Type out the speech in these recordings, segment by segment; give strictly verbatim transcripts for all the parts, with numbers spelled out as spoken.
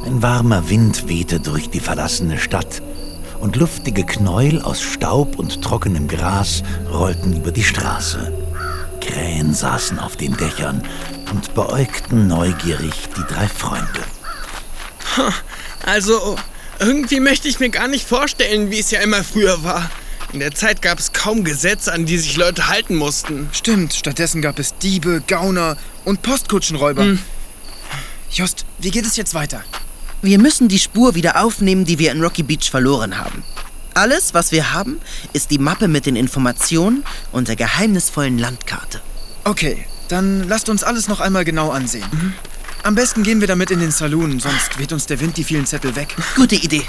Ein warmer Wind wehte durch die verlassene Stadt und luftige Knäuel aus Staub und trockenem Gras rollten über die Straße. Krähen saßen auf den Dächern und beäugten neugierig die drei Freunde. Also, irgendwie möchte ich mir gar nicht vorstellen, wie es ja immer früher war. In der Zeit gab es kaum Gesetze, an die sich Leute halten mussten. Stimmt, stattdessen gab es Diebe, Gauner und Postkutschenräuber. Hm. Just, wie geht es jetzt weiter? Wir müssen die Spur wieder aufnehmen, die wir in Rocky Beach verloren haben. Alles, was wir haben, ist die Mappe mit den Informationen und der geheimnisvollen Landkarte. Okay, dann lasst uns alles noch einmal genau ansehen. Mhm. Am besten gehen wir damit in den Saloon, sonst weht uns der Wind die vielen Zettel weg. Gute Idee.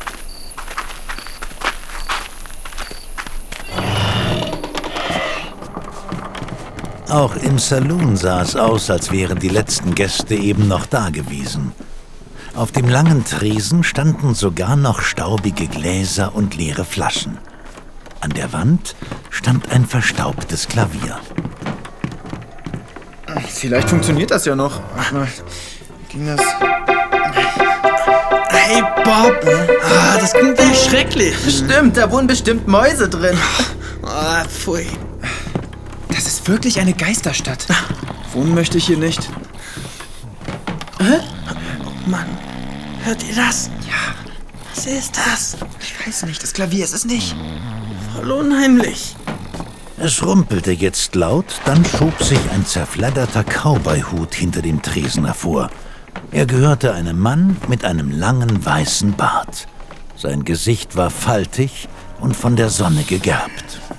Auch im Saloon sah es aus, als wären die letzten Gäste eben noch da gewesen. Auf dem langen Tresen standen sogar noch staubige Gläser und leere Flaschen. An der Wand stand ein verstaubtes Klavier. Vielleicht funktioniert das ja noch. Mal, ging das... Hey Bob, ah, das klingt echt schrecklich. Stimmt, da wohnen bestimmt Mäuse drin. Ah, pfui. Das ist wirklich eine Geisterstadt. Wohnen möchte ich hier nicht. Hä? Oh Mann, hört ihr das? Ja. Was ist das? Ich weiß nicht, das Klavier ist es nicht. Voll unheimlich. Es rumpelte jetzt laut, dann schob sich ein zerfledderter Cowboy-Hut hinter dem Tresen hervor. Er gehörte einem Mann mit einem langen weißen Bart. Sein Gesicht war faltig und von der Sonne gegerbt.